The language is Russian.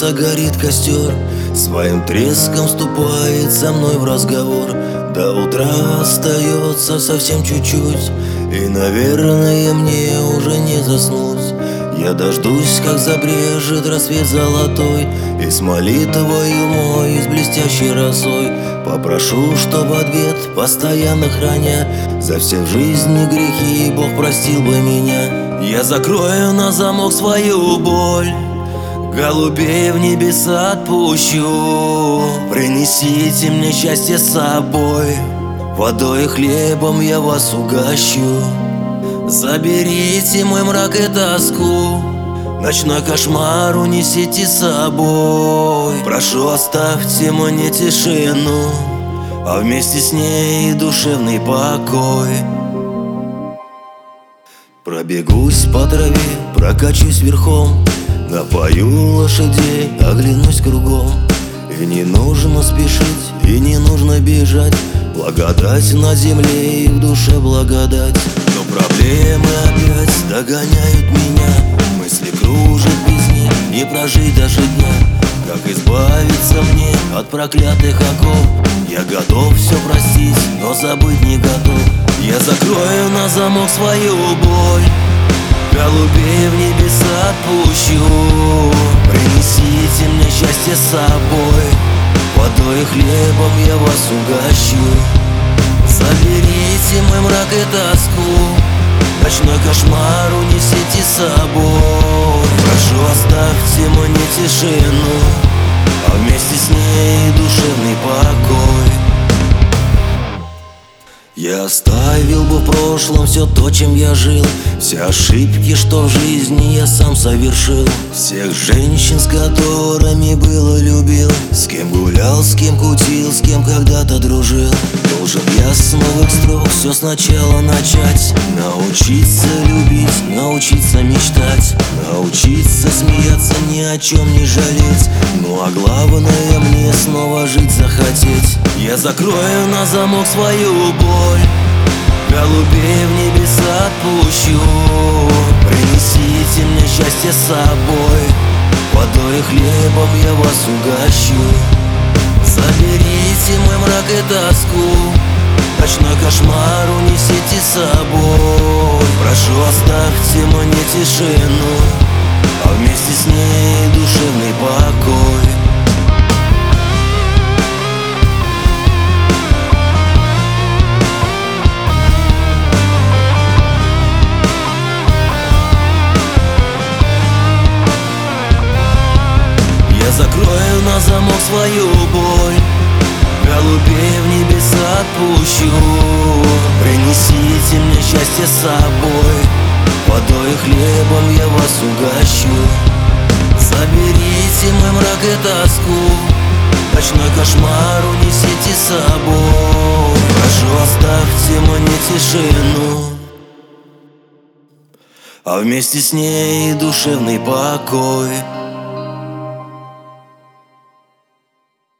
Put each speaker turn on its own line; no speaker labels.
сердца горит костер, своим треском вступает со мной в разговор. До утра остается совсем чуть-чуть, и, наверное, мне уже не заснуть. Я дождусь, как забрежет рассвет золотой, и с молитвою мой, с блестящей росой попрошу, чтобы ответ постоянно храня за все в жизни грехи Бог простил бы меня. Я закрою на замок свою боль, голубей в небеса отпущу. Принесите мне счастье с собой, водой и хлебом я вас угощу. Заберите мой мрак и тоску, ночной кошмар унесите с собой. Прошу, оставьте мне тишину, а вместе с ней душевный покой. Пробегусь по траве, прокачусь верхом, напою лошадей, оглянусь кругом. И не нужно спешить, и не нужно бежать, благодать на земле и в душе благодать. Но проблемы опять догоняют меня, мысли кружат без них, не прожить даже дня. Как избавиться мне от проклятых оков? Я готов все простить, но забыть не готов. Я закрою на замок свою боль, голубей в небеса отпущу. Принесите мне счастье с собой, водой и хлебом я вас угощу. Заберите мой мрак и тоску, ночной кошмар унесите с собой. Прошу, оставьте мне тишину, а вместе с ней душевный покой. Я оставил бы в прошлом все то, чем я жил, все ошибки, что в жизни я сам совершил. Всех женщин, с которыми был и любил, с кем гулял, с кем кутил, с кем когда-то дружил. Должен я с новых строк все сначала начать, научиться любить, научиться мечтать, научиться смеяться, ни о чем не жалеть. Ну а главное, мне снова жить захотеть. Я закрою на замок свою боль, голубей в небеса отпущу. Принесите мне счастье с собой, водой и хлебом я вас угощу. Заберите мой мрак и тоску, ночной кошмар унесите с собой. Прошу, оставьте мне тишину, а вместе с ней душевный покой. Закрою на замок свою боль, голубей в небеса отпущу. Принесите мне счастье с собой, водой и хлебом я вас угощу. Заберите мой мрак и тоску, ночной кошмар унесите с собой. Прошу, оставьте мне тишину, а вместе с ней душевный покой.